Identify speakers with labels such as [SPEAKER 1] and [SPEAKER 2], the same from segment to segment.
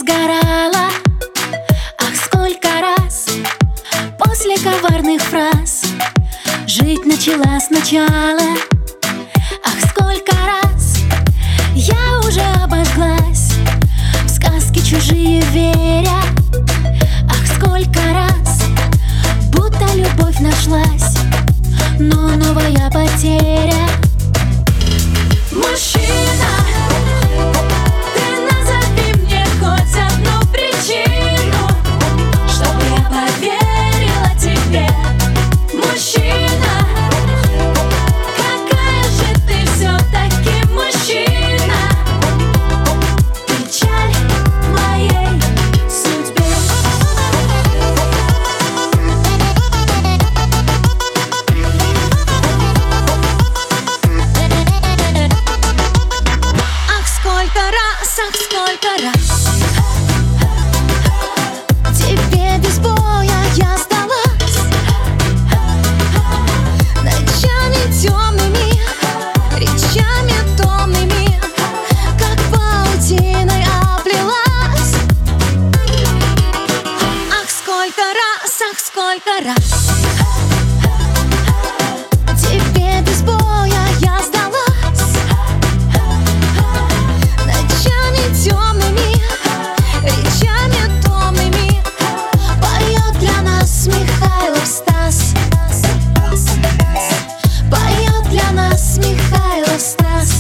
[SPEAKER 1] сгорала. Ах, сколько раз после коварных фраз жить начала сначала. Ах, сколько раз я уже обожглась, в сказки чужие веря. Ах, сколько раз будто любовь нашлась, но новая потеря. Мужчина, ты назови мне хоть одну причину, чтобы я поверила тебе. Мужчина, какая же ты все-таки мужчина, печаль моей судьбе. Ах, сколько раз тебе без боя я сдалась, ночами темными, речами томными, как паутиной оплелась. Ах, сколько раз тебе без боя я сдалась, ночами темными, речами томными, поет для нас Михайлов Стас. Поет для нас Михайлов Стас.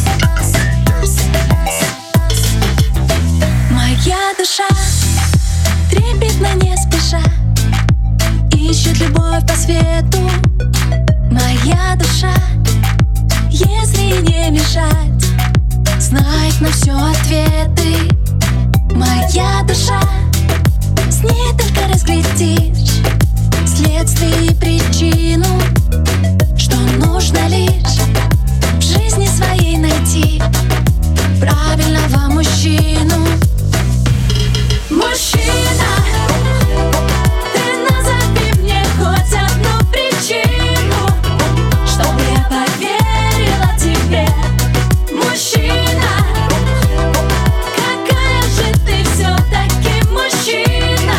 [SPEAKER 1] Моя душа трепетно не спеша ищет любовь по свету. Моя душа, если не мешать, знает на все ответы. Моя душа, с ней только разглядишь следствие и причину, что нужно лишь в жизни своей найти правильного мужчину. Мужчина, ты назови мне хоть одну причину, чтобы я поверила тебе. Мужчина, какая же ты все-таки мужчина,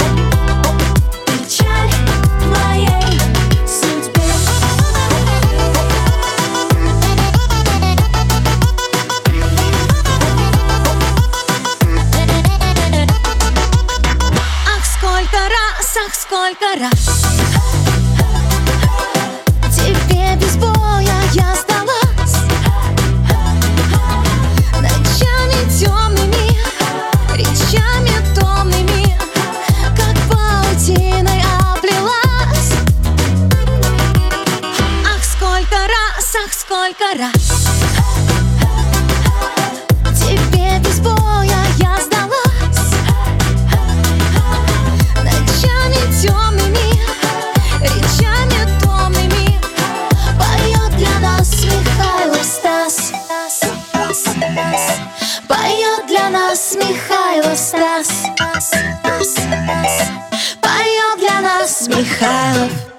[SPEAKER 1] печаль моей судьбе. Ах, сколько раз тебе без боя я сдалась, ночами темными, речами томными, как паутиной оплелась. Ах, сколько раз тебе без боя я сдалась, ночами темными, речами томными, поет для нас Михайлов Стас. Поет для нас Михайлов Стас. Поет для нас Михайлов.